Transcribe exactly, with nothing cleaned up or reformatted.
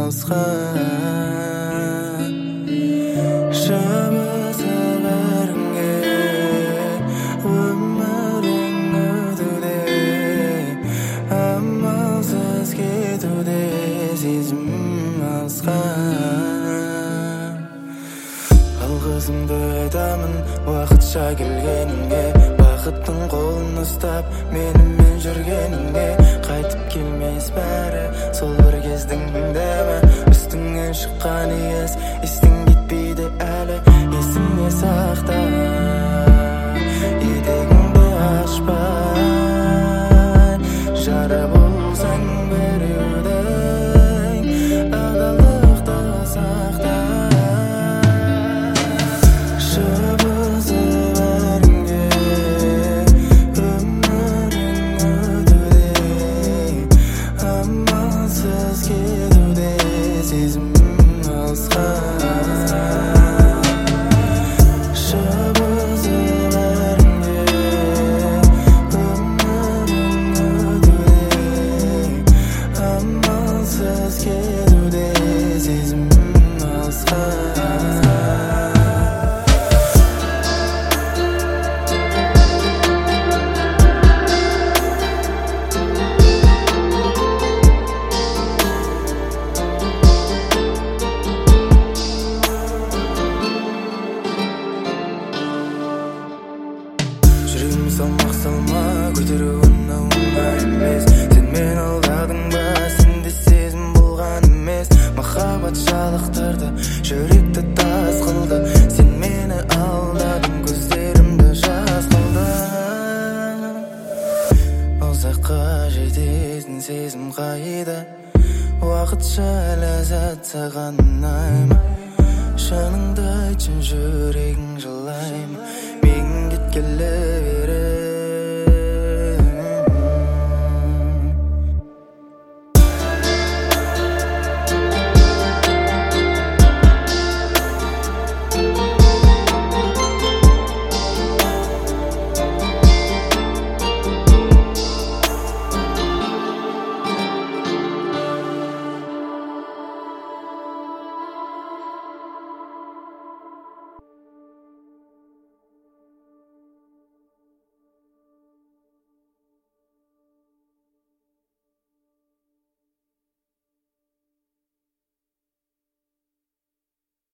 алысқа жабыса бәріңе өмірің өтуде амалсыз кетуде сезім алысқа алғысымды айтамын уақытша келгеніңе бақыттың қолын ұстап менімен жүргеніңе қайтып келмес бәрі сол бір кездің дәмі үстіңнен шыққан иіс естің кетпейді әлі есіңе сақта етегіңді ашпай жара болсаң біреудің адалдықты сақта жабыса бәріңе өмірің өтуде амалсыз кетуде сезім алысқа жабыса бәріңе өмірің өтуде амалсыз кетуде сезім алысқа жүрегім салмақ салма көтеруін оңай емес сен мені алдадың ба сенде сезім болған емес махаббат жалықтырды жүректі тас қылды сен мені алдадың көздерімді жас қылды ұзаққа жетесің сезім қайда уақытша ләззат саған ұнай ма шыныңды айтшы жүрегің жылай ма мен кеткелі